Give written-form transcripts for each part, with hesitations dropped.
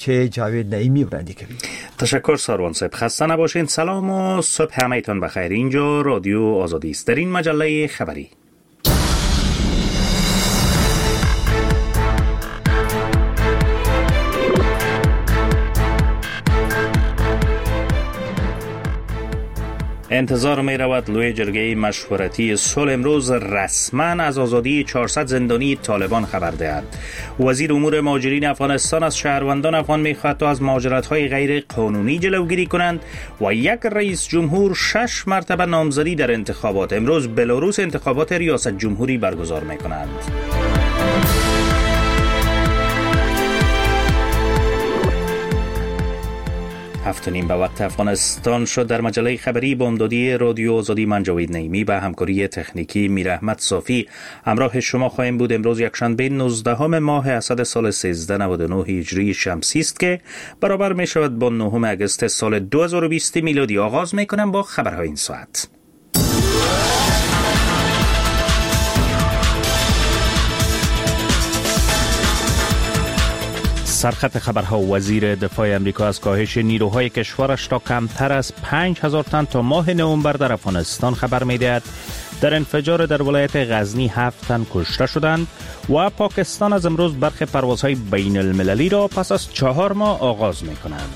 چه جاوید نعیمی برندی کردید. تشکر ساروان صاحب، خسته نباشین. سلام و صبح همه‌تان بخیر. اینجا رادیو آزادی است. در این مجله خبری انتظار می رود لوی جرگه مشورتی صلح امروز رسما از آزادی 400 زندانی طالبان خبر دهد. وزیر امور مهاجرین افغانستان از شهروندان افغان می خواهد تا از مهاجرت‌های غیر قانونی جلوگیری کنند و یک رئیس جمهور 6 مرتبه نامزدی در انتخابات. امروز بلاروس انتخابات ریاست جمهوری برگزار می کنند. هفت نیم به وقت افغانستان شد. در مجله خبری با امدادی رادیو آزادی من جاوید نعیمی و همکاری تکنیکی میر احمد صافی همراه شما خواهیم بود. امروز یکشنبه 19 ماه اسد سال 1399 هجری شمسی است که برابر می شود با 9 اگست سال 2020 میلادی. آغاز می کنم با خبرهای این ساعت. سرخط خبرها: وزیر دفاع امریکا از کاهش نیروهای کشورش تا کمتر از 5000 تن تا ماه نوامبر در افغانستان خبر می‌دهد. در انفجار در ولایت غزنی 7 تن کشته شدند و پاکستان از امروز برخی پروازهای بین المللی را پس از 4 ماه آغاز می‌کند.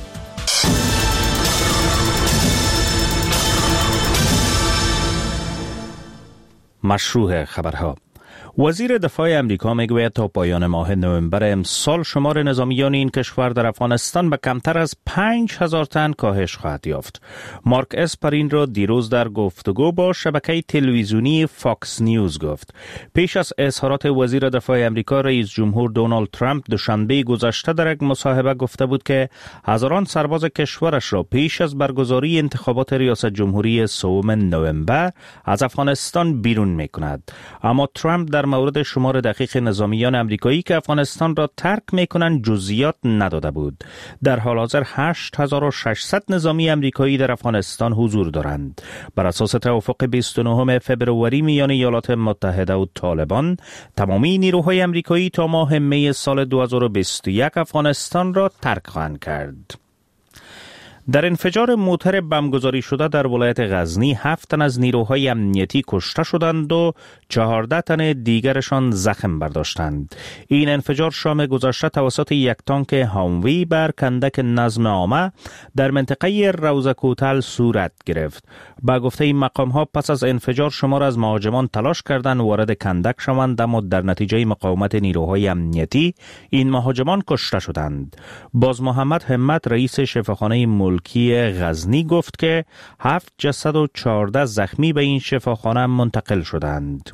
مشروع خبرها: وزیر دفاع امریکا میگوید تا پایان ماه نوامبر امسال شمار نظامیان این کشور در افغانستان به کمتر از 5000 تن کاهش خواهد یافت. مارک اسپر این را دیروز در گفتگو با شبکه تلویزیونی فاکس نیوز گفت. پیش از اظهارات وزیر دفاع امریکا، رئیس جمهور دونالد ترامپ دوشنبه گذشته در یک مصاحبه گفته بود که هزاران سرباز کشورش را پیش از برگزاری انتخابات ریاست جمهوری 3 نوامبر از افغانستان بیرون می‌کند. اما ترامپ در مورد شمار دقیق نظامیان امریکایی که افغانستان را ترک می‌کنند جزئیات نداده بود. در حال حاضر 8600 نظامی امریکایی در افغانستان حضور دارند. بر اساس توافق 29 فبروری میان ایالات متحده و طالبان، تمامی نیروهای امریکایی تا ماه می سال 2021 افغانستان را ترک خواهند کرد. در انفجار موتر بمبگذاری شده در ولایت غزنی 7 تن از نیروهای امنیتی کشته شدند و 14 تن دیگرشان زخم برداشتند. این انفجار شام گذشته توسط یک تانک هاموی بر کندک نظم عامه در منطقه روضه کوتل صورت گرفت. با گفته این مقام‌ها پس از انفجار شمار از مهاجمان تلاش کردند وارد کندک شوند، اما در نتیجه مقاومت نیروهای امنیتی این مهاجمان کشته شدند. باز محمد همت رئیس شفاخانه ملکی غزنی گفت که 7 جسد و 14 زخمی به این شفاخانه منتقل شدند.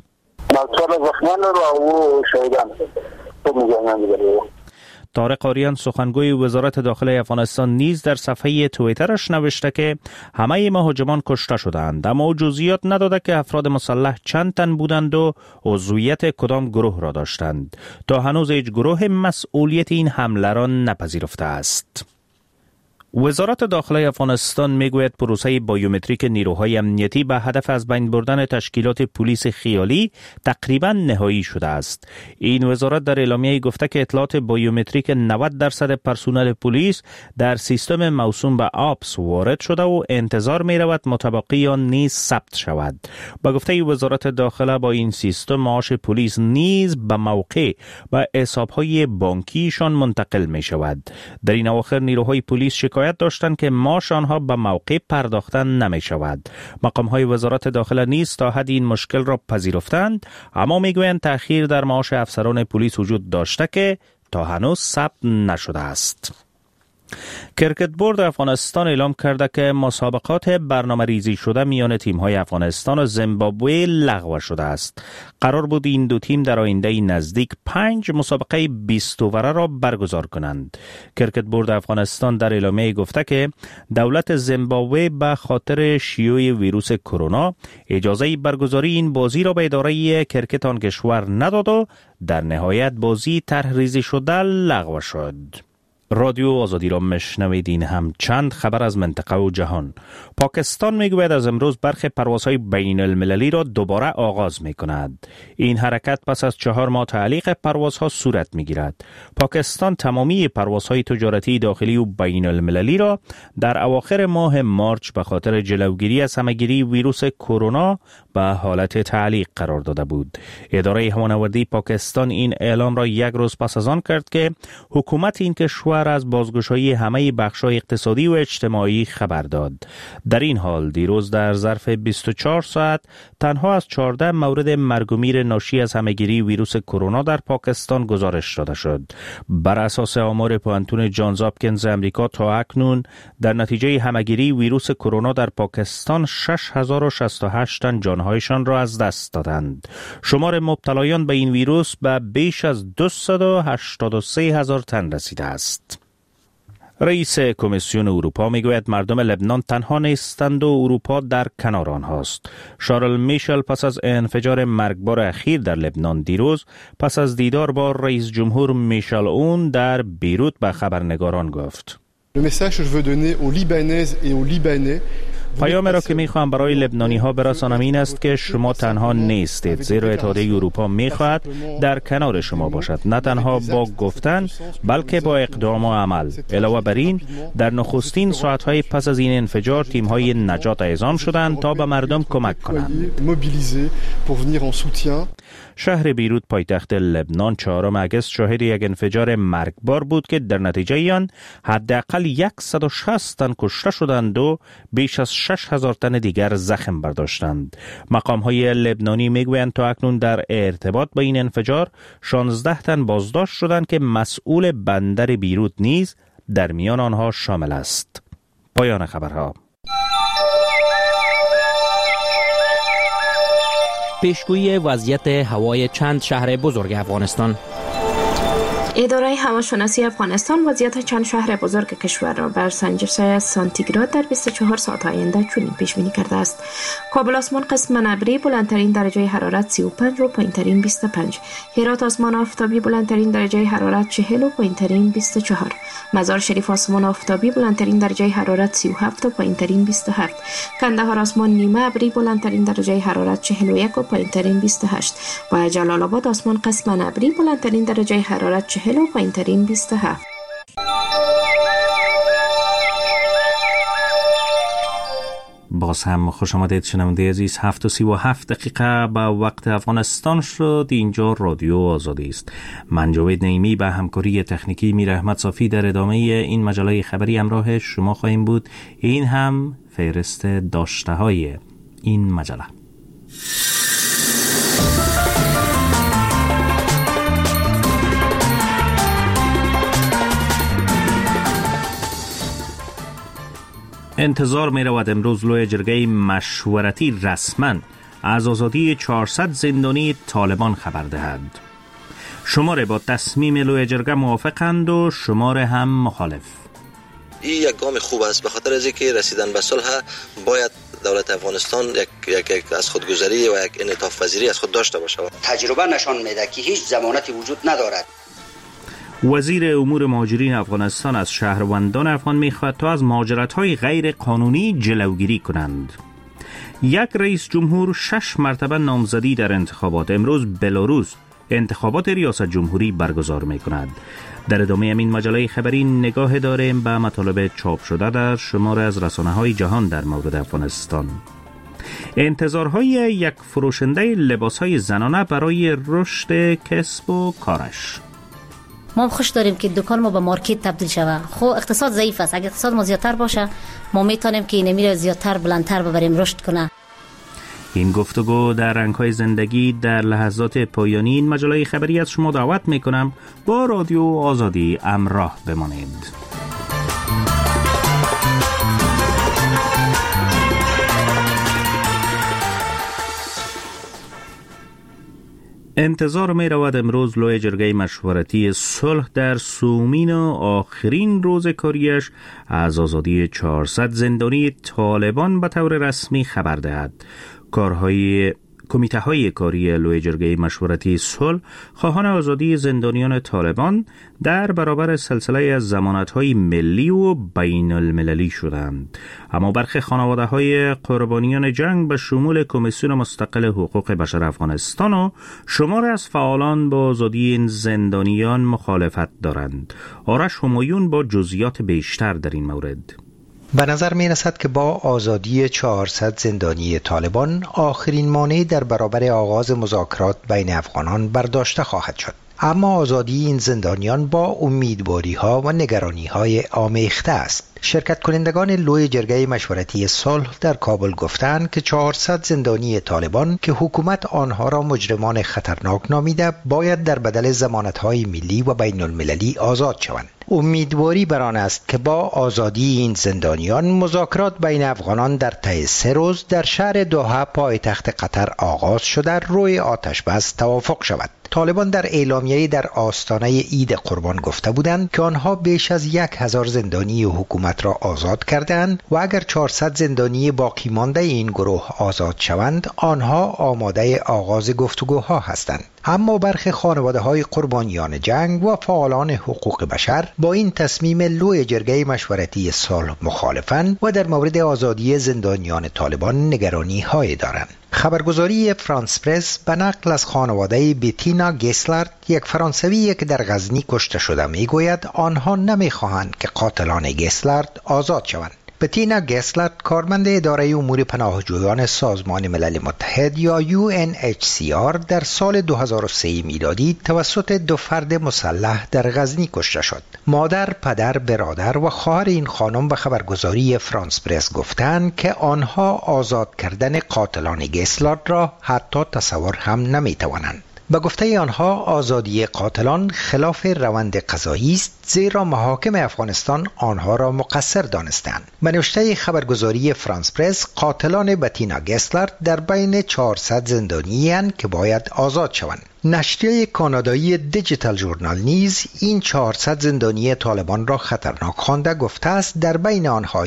طارق آریان سخنگوی وزارت داخله افغانستان نیز در صفحه توییترش نوشته که همه مهاجمان کشته شدند، اما جزئیات نداده که افراد مسلح چند تن بودند و عضویت کدام گروه را داشتند. تا هنوز هیچ گروه مسئولیت این حمله را نپذیرفته است. وزارت داخله افغانستان میگوید پروسه بایومتریک نیروهای امنیتی به هدف از بین بردن تشکیلات پلیس خیالی تقریبا نهایی شده است. این وزارت در اعلامیه گفته که اطلاعات بایومتریک 90% پرسنل پلیس در سیستم موسوم به آپس وارد شده و انتظار می رود مطابقی آن نیز ثبت شود. با گفته وزارت داخله با این سیستم معاش پلیس نیز به موقع به حسابهای بانکیشان منتقل می شود. در این اواخر نیروهای پلیس شکایت داشتند که معاش آنها به موقع پرداخته نمی شود. مقام‌های وزارت داخله نیز تا حد این مشکل را پذیرفتند، اما میگویند تأخیر در معاش افسران پلیس وجود داشته که تا هنوز ثبت نشده است. کرکت بورد افغانستان اعلام کرده که مسابقات برنامه ریزی شده میان تیم‌های افغانستان و زیمبابوه لغو شده است. قرار بود این دو تیم در آینده نزدیک 5 مسابقه 20 اووره را برگزار کنند. کرکت بورد افغانستان در اعلامیه گفته که دولت زیمبابوه به خاطر شیوع ویروس کرونا اجازه برگزاری این بازی را به اداره کرکت آن کشور نداد و در نهایت بازی طرح ریزی شده لغو شد. رادیو آزادی را مشنوید. این هم چند خبر از منطقه و جهان. پاکستان میگوید از امروز برخی پروازهای بین المللی را دوباره آغاز می کند. این حرکت پس از 4 ماه تعلیق پروازها صورت می گیرد. پاکستان تمامی پروازهای تجارتی داخلی و بین المللی را در اواخر ماه مارچ به خاطر جلوگیری از همهگیری ویروس کرونا به حالت تعلیق قرار داده بود. اداره هوانوردی پاکستان این اعلام را یک روز پس از آن کرد که حکومت این کشور از بازگشایی همه بخش‌های اقتصادی و اجتماعی خبر داد. در این حال دیروز در ظرف 24 ساعت تنها از 14 مورد مرگ و میر ناشی از همهگیری ویروس کرونا در پاکستان گزارش داده شد. بر اساس آمار پوانتون جانز هاپکینز امریکا تا اکنون در نتیجه همهگیری ویروس کرونا در پاکستان 6068 تن جانهایشان را از دست دادند. شمار مبتلایان به این ویروس به بیش از 283,000 تن رسیده است. رئیس کمیسیون اروپا میگوید مردم لبنان تنها نیستند و اروپا در کنار آنهاست. شارل میشل پس از انفجار مرگبار اخیر در لبنان دیروز پس از دیدار با رئیس جمهور میشل اون در بیروت به خبرنگاران گفت: پیام را که میخواهم برای لبنانی ها برسانم این است که شما تنها نیستید، زیرا اتحادیه اروپا میخواهد در کنار شما باشد، نه تنها با گفتن بلکه با اقدام و عمل. علاوه بر این در نخستین ساعتهای پس از این انفجار تیم‌های نجات اعزام شدند تا به مردم کمک کنند. شهر بیروت پایتخت لبنان 4 اگست شاهد یک انفجار مرگبار بود که در نتیجه آن حداقل 160 تن کشته شدند و بیش از 6,000 تن دیگر زخم برداشتند. مقام‌های لبنانی میگویند تا اکنون در ارتباط با این انفجار 16 تن بازداشت شدند که مسئول بندر بیروت نیز در میان آنها شامل است. پایان خبرها. پیشگویی وضعیت هوای چند شهر بزرگ افغانستان. اداره هواشناسی افغانستان وضعیت چند شهر بزرگ کشور را بر سنجش سانتیگراد در 24 ساعت آینده چنین پیش بینی کرده است: کابل آسمان قسماً ابری، بلندترین درجه حرارت 35 و پایینترین 25. هرات آسمان آفتابی، بلندترین درجه حرارت 40 و پایینترین 24. مزار شریف آسمان آفتابی، بلندترین درجه حرارت 37 و پایینترین 27. کندهار آسمان نیمه ابری، بلندترین درجه حرارت 41 و پایینترین 28. و جلال آباد آسمان قسماً ابری، بلندترین درجه حرارت 40 و پایینترین 27. باز هم خوش آمدید شنونده عزیز. 7:37 به وقت افغانستان شد. اینجا رادیو آزادی است. من جاوید نعیمی به همکاری تکنیکی میر احمد صافی در ادامه این مجله خبری همراه شما خواهیم بود. این هم فهرست داشته های این مجله. انتظار می رود امروز لوی جرگه مشورتی رسما از آزادی 400 زندانی طالبان خبر دهد. شماره با تصمیم لوی جرگه موافقند و شماره هم مخالف. این یک گام خوب است، به خاطر از اینکه رسیدن به صلح باید دولت افغانستان یک از خودگذری و یک انعطاف پذیری از خود داشته باشه. تجربه نشان میده که هیچ ضمانتی وجود ندارد. وزیر امور مهاجرین افغانستان از شهروندان افغان می‌خواهد تا از مهاجرت‌های غیر قانونی جلوگیری کنند. یک رئیس جمهور 6 مرتبه نامزدی در انتخابات. امروز بلاروس انتخابات ریاست جمهوری برگزار می‌کند. در ادامه این مجله خبری نگاه داریم به مطالب چاپ شده در شمار از رسانه‌های جهان در مورد افغانستان. انتظارهای یک فروشنده لباس‌های زنانه برای رشد کسب و کارش. ما خوش داریم که دکان ما به مارکت تبدیل شود. خب اقتصاد ضعیف است، اگر اقتصاد ما زیادتر باشه ما میتونیم که اینمی رو زیادتر بلندتر ببریم رشد کنه. این گفتگو در رنگ‌های زندگی در لحظات پایانی این مجله خبری از شما دعوت میکنم با رادیو آزادی همراه بمانید. انتظار می رود امروز لوی جرگه مشورتی صلح در سومین و آخرین روز کاریش از آزادی 400 زندانی طالبان به طور رسمی خبر دهد. کارهای کمیته های کاری لوی جرگه مشورتی صلح خواهان آزادی زندانیان طالبان در برابر سلسله از ضمانت های ملی و بین المللی شدند. اما برخی خانواده های قربانیان جنگ به شمول کمیسیون مستقل حقوق بشر افغانستان و شمار از فعالان با آزادی این زندانیان مخالفت دارند. آرش همایون با جزئیات بیشتر در این مورد. به نظر می رسد که با آزادی 400 زندانی طالبان آخرین مانع در برابر آغاز مذاکرات بین افغانان برداشته خواهد شد. اما آزادی این زندانیان با امیدواری ها و نگرانی های آمیخته است. شرکت کنندگان لوی جرگه مشورتی صلح در کابل گفتند که 400 زندانی طالبان که حکومت آنها را مجرمان خطرناک نامیده باید در بدل ضمانت‌های ملی و بین المللی آزاد شوند. امیدواری بر آن است که با آزادی این زندانیان مذاکرات بین افغانان در طی 3 روز در شهر دوحه پایتخت قطر آغاز شده روی آتش بس توافق شود. طالبان در اعلامیه‌ای در آستانه عید قربان گفته بودند که آنها بیش از 1000 زندانی حکومت را آزاد کردند و اگر 400 زندانی باقی مانده این گروه آزاد شوند آنها آماده آغاز گفتگوها هستند. اما برخی خانواده‌های قربانیان جنگ و فعالان حقوق بشر با این تصمیم لوی جرگه مشورتی صلح مخالفند و در مورد آزادی زندانیان طالبان نگرانی‌هایی دارند. خبرگزاری فرانس پرس به نقل از خانواده بتینا گسلارد، یک فرانسوی که در غزنی کشته شده، میگوید آنها نمیخواهند که قاتلان گسلارد آزاد شوند. بتینا گسلارد کارمند اداره امور پناهجویان سازمان ملل متحد یا UNHCR در سال 2003 میلادی توسط 2 فرد مسلح در غزنی کشته شد. مادر، پدر، برادر و خواهر این خانم به خبرگزاری فرانس پرس گفتند که آنها آزاد کردن قاتلان گسلارد را حتی تصور هم نمیتوانند. به گفته آنها آزادی قاتلان خلاف روند قضایی است، زیرا محاکم افغانستان آنها را مقصر دانستند. به نوشته خبرگزاری فرانس پرس، قاتلان بتینا گسلارد در بین 400 زندانی اند که باید آزاد شوند. نشریه کانادایی دیجیتال ژورنال نیز این 400 زندانی طالبان را خطرناک خوانده گفته است در بین آنها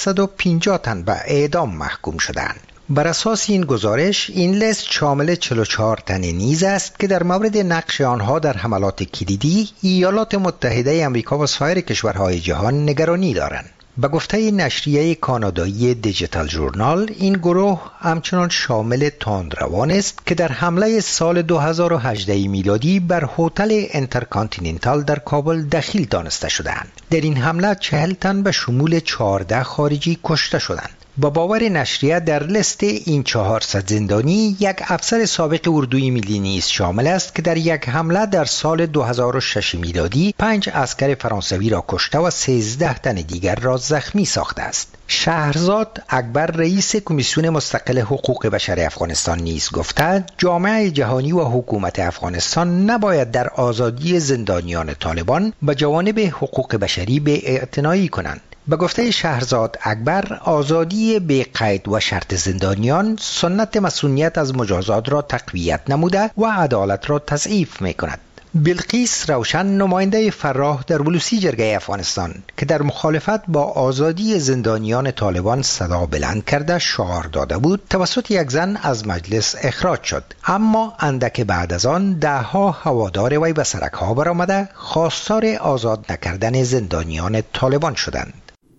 150 تن به اعدام محکوم شدند. بر اساس این گزارش این لیست شامل 44 تن نیز است که در مورد نقش آنها در حملات کلیدی ایالات متحده آمریکا و سایر کشورهای جهان نگرانی دارند. به گفته نشریه کانادایی دیجیتال ژورنال، این گروه همچنان شامل تندروان است که در حمله سال 2018 میلادی بر هتل انترکانتیننتال در کابل دخیل دانسته شدند. در این حمله 40 تن به شمول 14 خارجی کشته شدند. با باور نشریه در لیست این 400 زندانی یک افسر سابق اردوی ملی نیز شامل است که در یک حمله در سال 2006 میلادی 5 عسکر فرانسوی را کشته و 13 تن دیگر را زخمی ساخته است. شهرزاد اکبر، رئیس کمیسیون مستقل حقوق بشر افغانستان نیز گفته جامعه جهانی و حکومت افغانستان نباید در آزادی زندانیان طالبان به جوانب حقوق بشری بی‌اعتنایی کنند. به گفته شهرزاد اکبر، آزادی بی قید و شرط زندانیان سنت مسئولیت از مجازات را تقویت نموده و عدالت را تضعیف می کند. بلقیس روشن، نماینده فراه در ولوسی جرگه افغانستان که در مخالفت با آزادی زندانیان طالبان صدا بلند کرده شعار داده بود، توسط یک زن از مجلس اخراج شد. اما اندک بعد از آن 10 هوادار وی به سرک‌ها برآمده خواستار آزاد نکردن زندانیان طالبان شدند.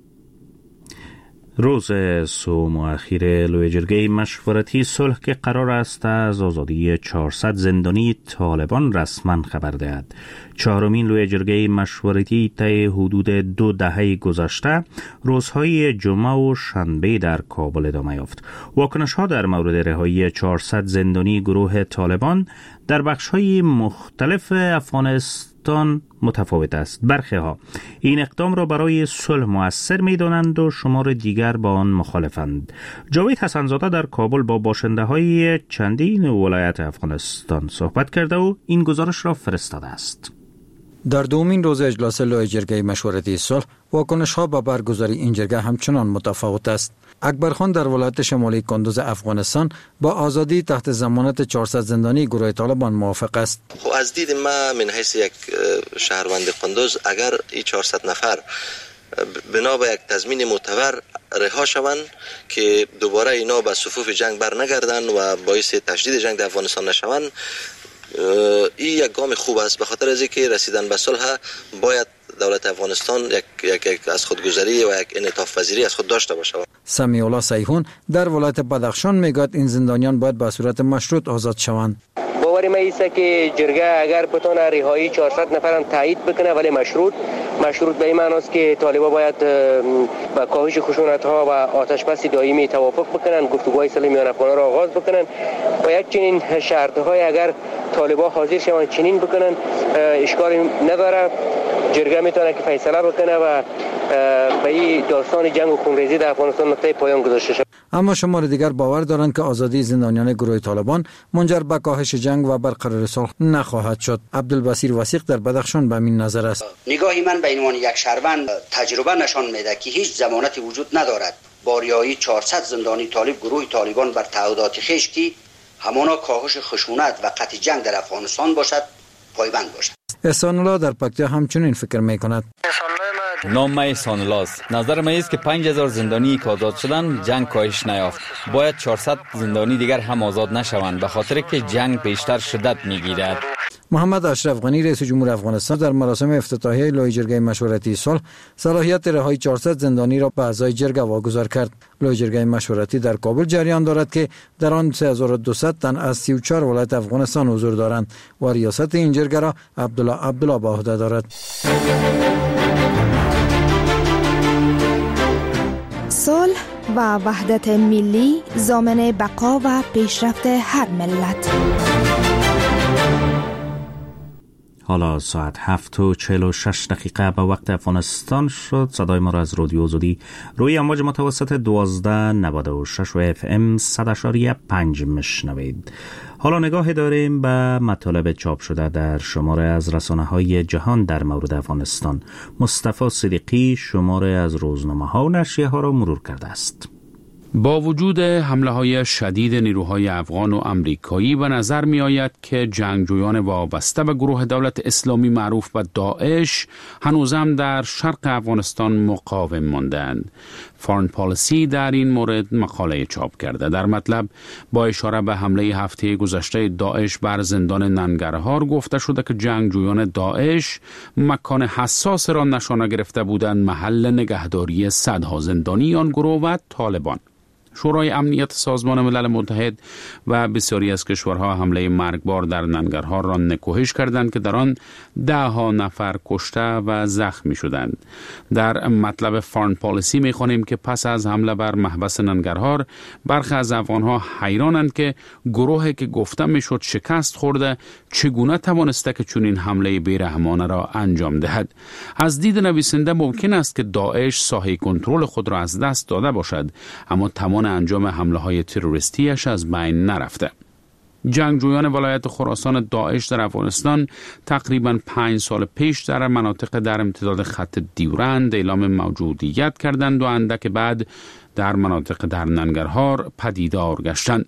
روز سوم و اخیر لوی جرگه مشورتی صلح که قرار است از آزادی 400 زندانی طالبان رسما خبر دهد. 4مین لوی جرگه مشورتی طی حدود 2 دهه گذشته روزهای جمعه و شنبه در کابل ادامه یافت. واکنش‌ها در مورد رهایی 400 زندانی گروه طالبان در بخش‌های مختلف افغانستان متفاوت است. برخی ها این اقدام را برای صلح مؤثر می‌دانند و شمار دیگر با آن مخالفند. جاوید حسن‌زاده در کابل با باشنده‌های چندین ولایت افغانستان صحبت کرده و این گزارش را فرستاده است. در دومین روز اجلاس لوی جرگه مشورتی صلح واکنش‌ها به برگزاری این جرگه همچنان متفاوت است. اکبرخان در ولایت شمالی کندوز افغانستان با آزادی تحت ضمانت 400 زندانی گروه طالبان موافق است. از دید ما من حیث یک شهروند کندوز، اگر این 400 نفر بنا به یک تضمین معتبر رها شوند که دوباره اینا به صفوف جنگ بر نگردن و باعث تشدید جنگ در افغانستان نشوند. این یک گام خوب است، به خاطر از اینکه رسیدن به صلح باید دولت افغانستان یک از خودگذری و یک انعطاف پذیری از خود داشته باشه. سمیع الله سیحون در ولایت بدخشان میگوید این زندانیان باید به صورت مشروط آزاد شوند. باور ما ایست که جرگه اگر بتونه رهایی 400 نفرم تایید بکنه ولی مشروط به این معنی است که طالبان باید با کاهش خشونت ها و آتش بس دائمی توافق بکنن، گفتگوهای صلح میان افغانان را آغاز بکنن و یک چنین شرط های اگر طالبان حاضر شوند چنین بکنن اشکالی نداره. جرگه میتونه که فیصله بکنه و به این داستان جنگ و خونریزی در افغانستان نقطه پایان گذاشته شود. اما شمار دیگر باور دارند که آزادی زندانیان گروه طالبان منجر به کاهش جنگ و برقرار صلح نخواهد شد. عبدالبصیر وثیق در بدخشان به این نظر است. نگاهی من به عنوان یک شهروند تجربه نشان میده که هیچ ضمانتی وجود ندارد با رهایی 400 زندانی طالب گروه طالبان بر تعهدات خویش که همانا کاهش خشونت و قطع جنگ در افغانستان باشد پایبند باشد. احسان الله در پکتیا همچنین فکر میکند. نام من احسان الله است. نظر من است که 5000 زندانی که آزاد شدن جنگ کاهش نیافت. باید 400 زندانی دیگر هم آزاد نشوند به خاطر که جنگ بیشتر شدت میگیرد. محمد اشرف غنی رئیس جمهور افغانستان در مراسم افتتاحیه لایحه جرگه مشورتی صلح صلاحیت رهایی 400 زندانی را به اعضای جرگه واگذار کرد. لایحه جرگه مشورتی در کابل جریان دارد که در آن 3200 تن از 34 ولایت افغانستان حضور دارند و ریاست این جرگه را عبدالله به عهده دارد. صلح و وحدت ملی ضامن بقا و پیشرفت هر ملت. حالا ساعت 7:46 به وقت افغانستان شد. صدای ما را از رادیو آزادی روی امواج متوسط 1296 و FM 100.5 میشنوید. حالا نگاه داریم به مطالب چاپ شده در شماره از رسانه‌های جهان در مورد افغانستان. مصطفی صدیقی شماره از روزنامه‌ها و نشریه‌ها را مرور کرده است. با وجود حمله‌های شدید نیروهای افغان و امریکایی به نظر می آید که جنگجویان وابسته به گروه دولت اسلامی معروف به داعش هنوزم در شرق افغانستان مقاوم ماندند. فارن پالیسی در این مورد مقاله چاپ کرده. در مطلب با اشاره به حمله هفته گذشته داعش بر زندان ننگرهار گفته شده که جنگجویان داعش مکان حساس را نشانه گرفته بودند محل نگهداری صدها زندانی آن گروه و طالبان. شورای امنیت سازمان ملل متحد و بسیاری از کشورها حمله مرگبار در ننگرهار را نکوهش کردند که در آن 10 نفر کشته و زخمی شدند. در مطلب فارن پالیسی می‌خوانیم که پس از حمله بر محبس ننگرهار برخی از افغان‌ها حیرانند که گروهی که گفته میشد شکست خورده چگونه توانسته که چنین حمله بیرحمانه را انجام دهد. از دید نویسنده ممکن است که داعش ساحه کنترل خود را از دست داده باشد، اما توان انجام حمله‌های تروریستیش از بین نرفته. جنگجویان ولایت خراسان داعش در افغانستان تقریباً 5 سال پیش در مناطق در امتداد خط دیورند اعلام موجودیت کردند و اندک بعد در مناطق در ننگرهار پدیدار گشتند.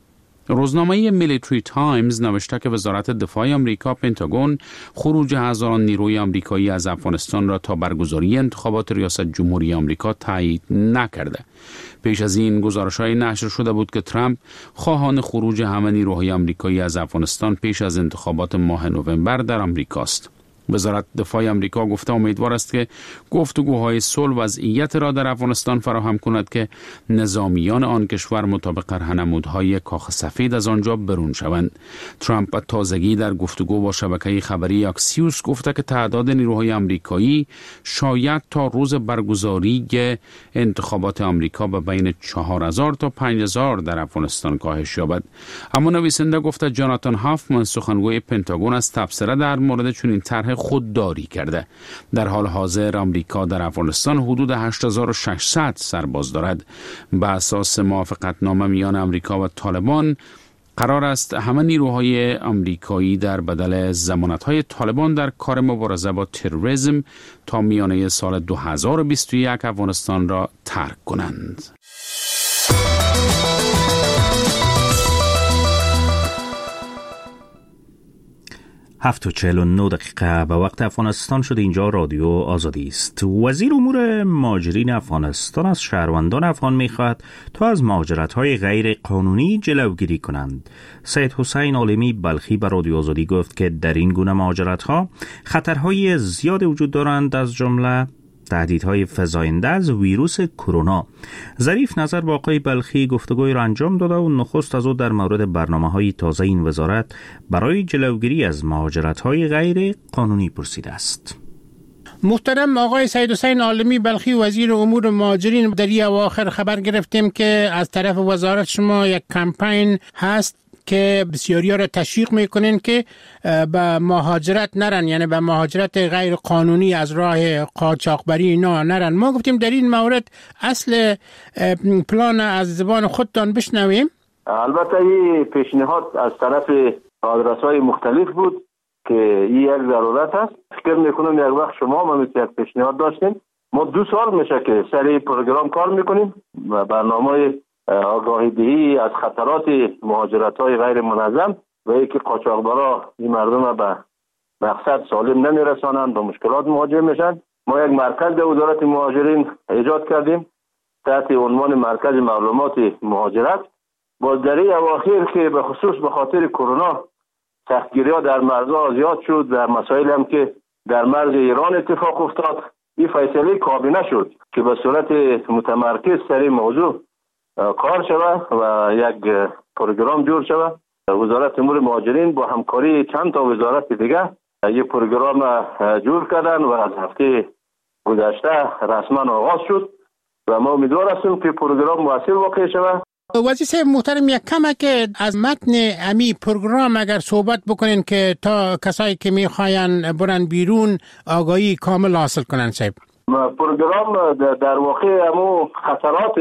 روزنامه میلیتری تایمز نوشته که وزارت دفاع آمریکا پنتاگون خروج هزاران نیروی آمریکایی از افغانستان را تا برگزاری انتخابات ریاست جمهوری آمریکا تایید نکرده. پیش از این گزارش‌های نشر شده بود که ترامپ خواهان خروج همه نیروهای آمریکایی از افغانستان پیش از انتخابات ماه نوامبر در آمریکاست. وزارت دفاع آمریکا گفته امیدوار است که گفتگوهای صلح وضعیت را در افغانستان فراهم کند که نظامیان آن کشور مطابق راهنمودهای کاخ سفید از آنجا برون شوند. ترامپ به تازگی در گفتگو با شبکه خبری اکسیوس گفته که تعداد نیروهای آمریکایی شاید تا روز برگزاری انتخابات آمریکا به بین 4000 تا 5000 در افغانستان کاهش یابد. اما نویسنده گفته جاناتان هافمن سخنگوی پنتاگون از تبصره در مورد چنین طرح خودداری کرده. در حال حاضر آمریکا در افغانستان حدود 8600 سرباز دارد. به اساس موافقتنامه میان آمریکا و طالبان قرار است همه نیروهای آمریکایی در بدل ضمانت‌های طالبان در کار مبارزه با تروریسم تا میانه سال 2021 افغانستان را ترک کنند. 7:49 به وقت افغانستان شد. اینجا رادیو آزادی است. وزیر امور مهاجرین افغانستان از شهروندان افغان می‌خواهد تا از مهاجرت‌های غیر قانونی جلوگیری کنند. سید حسین عالمی بلخی به رادیو آزادی گفت که در این گونه مهاجرت‌ها خطرهای زیاد وجود دارند، از جمله تهدیدهای فزاینده از ویروس کرونا. ظریف نظر با آقای بلخی گفتگوی را انجام داده و نخست از او در مورد برنامه‌های تازه این وزارت برای جلوگیری از مهاجرت‌های غیر قانونی پرسیده است. محترم آقای سید حسین عالمی بلخی وزیر امور مهاجرین، در این اواخر خبر گرفتیم که از طرف وزارت شما یک کمپین هست که بسیاری ها را تشویق میکنین که به مهاجرت نرن، یعنی به مهاجرت غیر قانونی از راه قاچاقبری اینا نرن. ما گفتیم در این مورد اصل پلان از زبان خودتان بشنویم. البته این پیشنهاد از طرف آدرس‌های مختلف بود که این یک ضرورت است. فکر میکنم یک وقت شما ما مثل یک پیشنهاد داشتیم. ما 2 سال میشه که سر این پروگرام کار میکنیم و برنامه آگاهی دهی از خطرات مهاجرت‌های غیر منظم و اینکه قاچاقبرا این مردم به مقصد سالم نمیرسانند و مشکلات مواجه میشن. ما یک مرکز در وزارت مهاجرین ایجاد کردیم تحت عنوان مرکز معلومات مهاجرت. باز در این اواخر که به خصوص به خاطر کرونا سختگیری‌ها در مرزها زیاد شد و مسائل هم که در مرز ایران اتفاق افتاد، این فیصله کابینه شد که به صورت متمرکز سر این موضوع کار شود و یک پروگرام جور شود. وزارت امور مهاجرین با همکاری چند تا وزارت دیگه یک پروگرام جور کردن و از هفته گذشته رسما آغاز شد و ما امیدوار هستیم که پروگرام مؤثر واقع شود. وزیر صاحب محترم، یک کمه که از متن امی پروگرام اگر صحبت بکنین که تا کسایی که میخواین برن بیرون آگاهی کامل حاصل کنن. صاحب پروگرام در واقع همو خطرات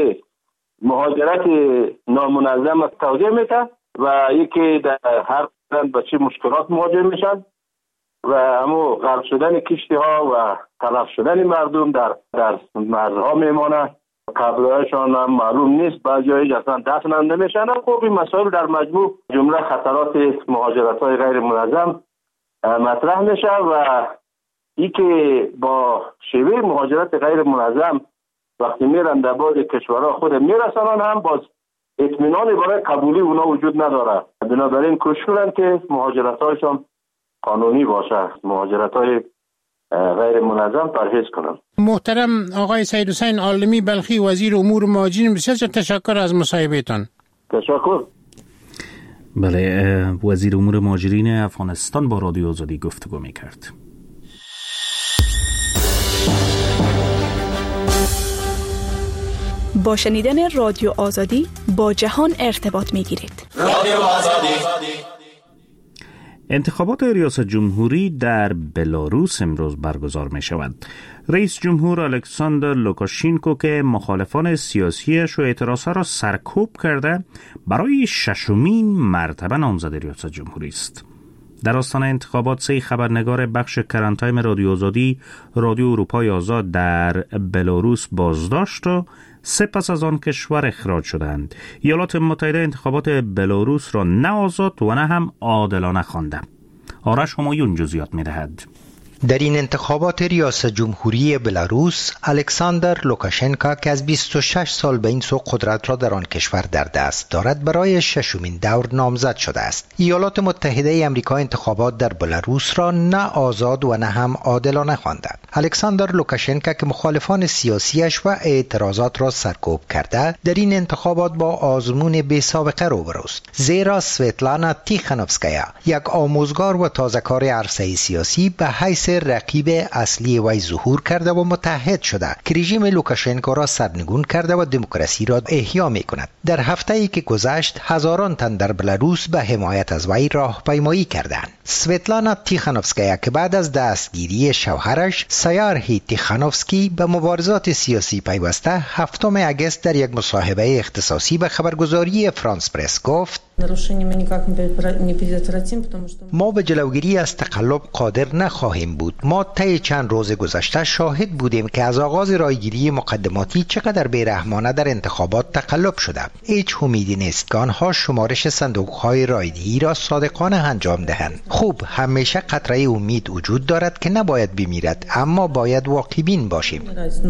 مهاجرت نامنظم توضیح میده و یکی در هر قدم به چه مشکلات مواجه میشن و همو غرق شدن کشتی ها و تلف شدن مردم در مرزها میمانه. قبرهایشان هم معلوم نیست، بعضی اصلا دفن هم نمیشن. خب این مسائل در مجموع جمله خطرات مهاجرت های غیر منظم مطرح میشه و ای که با شیوه مهاجرت غیر منظم وقتی میرن در بعض کشورها خود میرسنن هم باز اطمینان برای قبولی اونا وجود نداره. بنابراین کوشش کنن که مهاجرت‌هایشان قانونی باشه، مهاجرت‌های غیر منظم پرهیز کنن. محترم آقای سید حسین عالمی بلخی وزیر امور مهاجرین، بسیار تشکر از مصاحبهتان. تشکر. بله، وزیر امور مهاجرین افغانستان با رادیو آزادی گفتگو میکرد. با شنیدن رادیو آزادی با جهان ارتباط میگیرید. رادیو آزادی. انتخابات ریاست جمهوری در بلاروس امروز برگزار می شود. رئیس جمهور الکساندر لوکاشینکو که مخالفان سیاسیش و اعتراضها را سرکوب کرده، برای 6مین مرتبه نامزد ریاست جمهوری است. در آستانه انتخابات 3 خبرنگار بخش کرنتایم رادیو آزادی رادیو اروپای آزاد در بلاروس بازداشت و 3 پس از آن کشور اخراج شدند. ایالات متحده انتخابات بلاروس را نه آزاد و نه هم عادلانه خوانده. آرش همایون جزئیات می‌دهد. در این انتخابات ریاست جمهوری بلاروس، الکساندر لوکاشنکو که از 26 سال به این سو قدرت را در آن کشور در دست دارد، برای 6مین دور نامزد شده است. ایالات متحده آمریکا انتخابات در بلاروس را نه آزاد و نه هم عادلانه خوانده. الکساندر لوکاشنکو که مخالفان سیاسیش و اعتراضات را سرکوب کرده، در این انتخابات با آزمون بی سابقه روبروست، زیرا سویتلانا تیخانوفسکایا، یک آموزگار و تازه‌کار عرصه سیاسی، به حیث رقیب اصلی وی ظهور کرده و متحد شده که رژیم لوکاشنکو را سرنگون کرده و دموکراسی را احیا می کند. در هفته‌ای که گذشت، هزاران تن در بلاروس به حمایت از وی راهپیمایی کردند. سویتلانا تیخانوفسکایا که بعد از دستگیری شوهرش سیارهی تیخانوفسکی به مبارزات سیاسی پیوسته، 7 اگست در یک مصاحبه اختصاصی به خبرگزاری فرانس پرس گفت: ما به جلوگیری از تقلب قادر نخواهیم بود. ما طی چند روز گذشته شاهد بودیم که از آغاز رایگیری مقدماتی چقدر بیرحمانه در انتخابات تقلب شده. هیچ امیدی نیست که آنها شمارش صندوق‌های رایدهی را صادقانه انجام دهند. خوب، همیشه قطره امید وجود دارد که نباید بمیرد، اما باید واقع‌بین باشیم.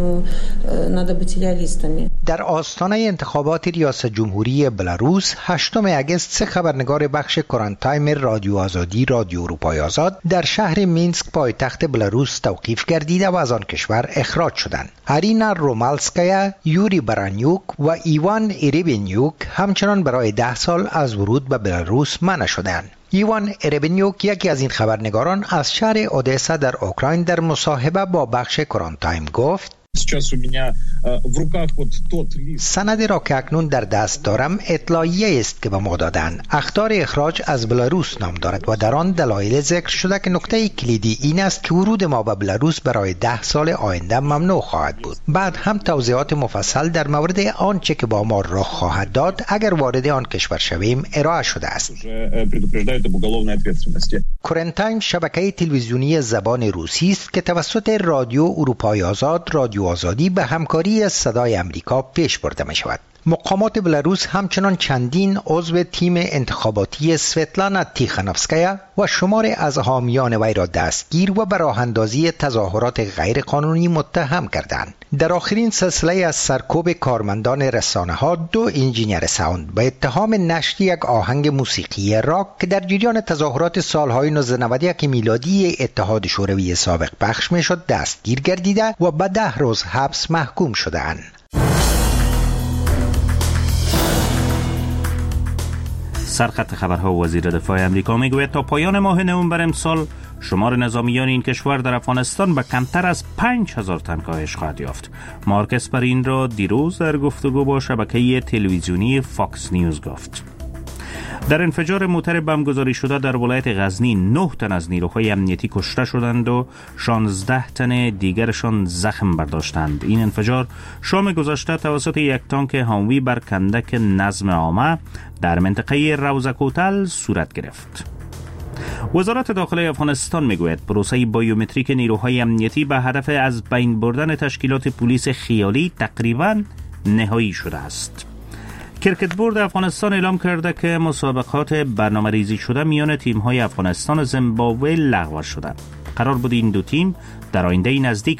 در آستانه انتخابات ریاست جمهوری بلاروس 8 اگست 3 خبرنگار بخش کرانتایم رادیو آزادی رادیو اروپای آزاد در شهر مینسک پایتخت بلاروس توقیف گردیده و از آن کشور اخراج شدند. ارینا رومالسکایا، یوری برانیوک و ایوان ایریبینیوک همچنان برای 10 سال از ورود به بلاروس منع شدند. ایوان ایریبینیوک، یکی از این خبرنگاران از شهر اودسا در اوکراین، در مصاحبه با بخش کرانتایم گفت: سندی را که اکنون در دست دارم اطلاعیه است که به ما دادند. اخطار اخراج از بلاروس نام دارد و در آن دلایل ذکر شده که نکته کلیدی این است که ورود ما به بلاروس برای 10 سال آینده ممنوع خواهد بود. بعد هم توضیحات مفصل در مورد آنچه که با ما رخ خواهد داد اگر وارد آن کشور شویم ارائه شده است. کرانتایم شبکه تلویزیونی زبان روسی است که توسط رادیو اروپای آزاد رادیو آزادی به همکاری صدای امریکا پیش برده می شود. مقامات بلاروس همچنان چندین عضو تیم انتخاباتی سویتلانا تیخانوفسکایا و شمار از حامیان وی را دستگیر و به راه اندازی تظاهرات غیرقانونی متهم کردند. در آخرین سلسله از سرکوب کارمندان رسانه ها 2 انجینیر ساوند به اتهام نشر یک آهنگ موسیقی راک که در جریان تظاهرات سالهای 1991 میلادی اتحاد شوروی سابق پخش می شد دستگیر گردیده و به 10 روز حبس محکوم شدند. سرخط خبرها وزیر دفاع امریکا میگوید تا پایان ماه نوامبر امسال شمار نظامیان این کشور در افغانستان به کمتر از 5000 تن کاهش خواهد یافت. مارک اسپرین را دیروز در گفتگو با شبکه تلویزیونی فاکس نیوز گفت. در انفجار موتر بمبگذاری شده در ولایت غزنی 9 تن از نیروهای امنیتی کشته شدند و 16 تن دیگرشان زخم برداشتند. این انفجار شام گذشته توسط یک تانک هاموی بر کندک نظم عامه در منطقه روزکوتل صورت گرفت. وزارت داخلی افغانستان میگوید پروسه بایومتریک نیروهای امنیتی به هدف از بین بردن تشکیلات پلیس خیالی تقریباً نهایی شده است. کرکت بورد افغانستان اعلام کرده که مسابقات برنامه ریزی شده میان تیم‌های افغانستان و زیمبابوه لغو شده. قرار بود این دو تیم در آینده نزدیک